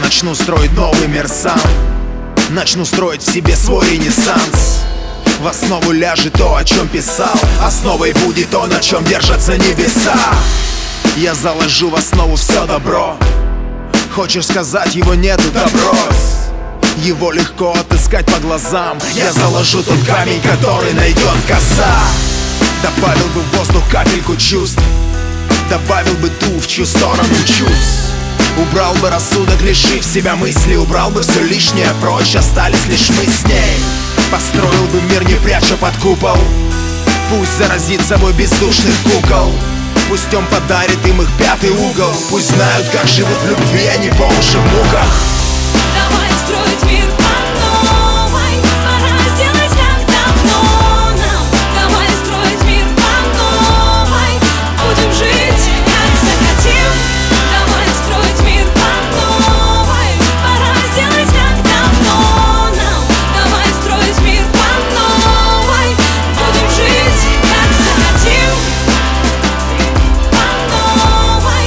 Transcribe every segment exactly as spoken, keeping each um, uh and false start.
Начну строить новый мир сам. Начну строить в себе свой ренессанс. В основу ляжет то, о чем писал. Основой будет то, на чем держатся небеса. Я заложу в основу все добро. Хочешь сказать, его нету, да брось. Его легко отыскать по глазам. Я заложу тот камень, который найдет коса. Добавил бы в воздух капельку чувств. Добавил бы ту, в чью сторону чувств. Убрал бы рассудок, лишив себя мысли. Убрал бы все лишнее прочь, остались лишь мы с ней. Построил бы мир, не пряча под купол. Пусть заразит собой бездушных кукол. Пусть он подарит им их пятый угол. Пусть знают, как живут в любви, а не по уши в муках. Давай строить мир по новой. Пора сделать как давно нам. Давай строить мир по новой. Будем жить, как захотим. Давай строить мир по новой. Пора сделать как давно нам. Давай строить мир по новой. Будем жить, как захотим. По новой.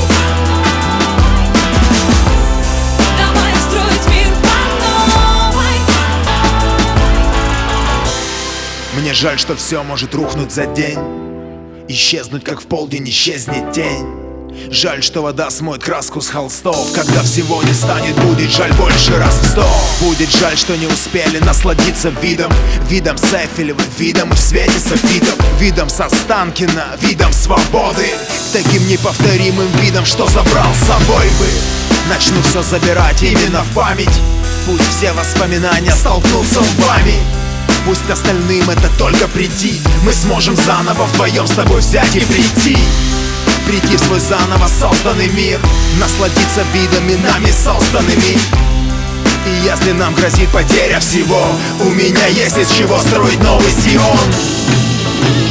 Давай строить мир по новой. Мне жаль, что все может рухнуть за день. Исчезнуть, как в полдень исчезнет тень. Жаль, что вода смоет краску с холстов. Когда всего не станет, будет жаль больше раз в сто. Будет жаль, что не успели насладиться видом. Видом Сефелева, видом и в свете софитов. Видом со Останкина, видом свободы. Таким неповторимым видом, что забрал с собой бы. Начну все забирать именно в память. Пусть все воспоминания столкнутся лбами. Пусть остальным это только прийти. Мы сможем заново вдвоем с тобой взять и прийти. Прийти в свой заново созданный мир. Насладиться видами нами созданными. И если нам грозит потеря всего, у меня есть из чего строить новый Сион.